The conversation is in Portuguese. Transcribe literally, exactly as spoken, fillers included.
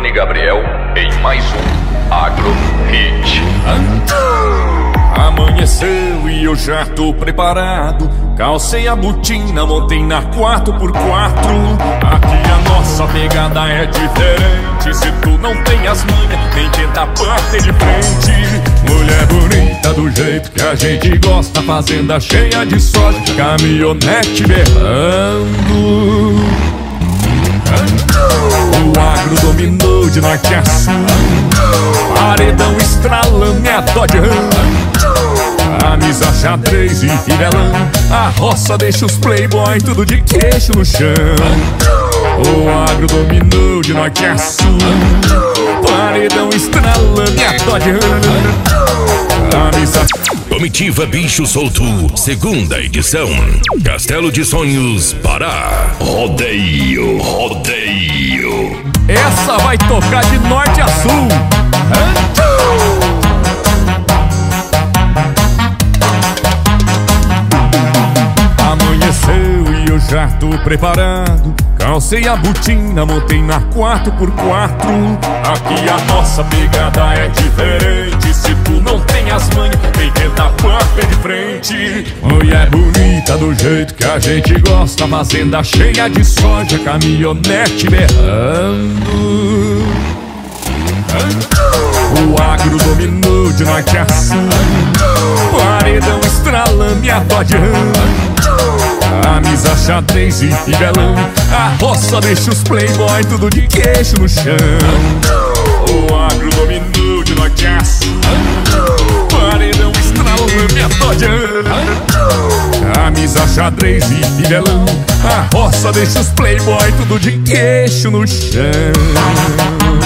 Johnny Gabriel em mais um Agro Hit. Amanheceu e eu já tô preparado. Calcei a botina, montei na quatro por quatro. Aqui a nossa pegada é diferente. Se tu não tem as manhas, nem tenta bater de frente. Mulher bonita do jeito que a gente gosta, fazenda cheia de soja, caminhonete berrando. O agro dominou de norte a sul, paredão estralando e a Dodge Ram. Camisa xadrez e fivelão, a roça deixa os playboy tudo de queixo no chão. O agro dominou de norte a sul, paredão estralando e a Dodge Ram. Camisa... Comitiva Bicho Solto, segunda edição, Castelo de Sonhos, Pará. Rodeio, rodeio. Essa vai tocar de norte a sul. Amanheceu e eu já tô preparado. Calcei a botina, montei na quatro por quatro. Aqui a nossa pegada é diferente. Se tu não tem as manhas, tem que dar bater de frente. Mulher bonita do jeito que a gente gosta, fazenda cheia de soja, caminhonete berrando. O agro dominou de norte a sul, paredão estralando e a Dodge Ram. Camisa xadrez e fivelão, a roça deixa os playboy tudo de queixo no chão. O agro dominou de norte a sul, paredão estralando e a Dodge Ram. Camisa xadrez e fivelão, a roça deixa os playboy tudo de queixo no chão.